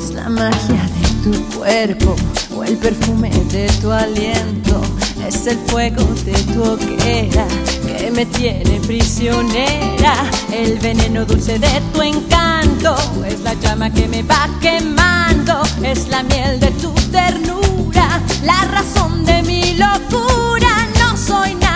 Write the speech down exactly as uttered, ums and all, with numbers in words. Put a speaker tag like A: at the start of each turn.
A: la magia de tu cuerpo o el perfume de tu aliento. Es el fuego de tu hoguera que me tiene prisionera. El veneno dulce de tu encanto es la llama que me va quemando. Es la miel de tu ternura, la razón de mi locura. No soy nada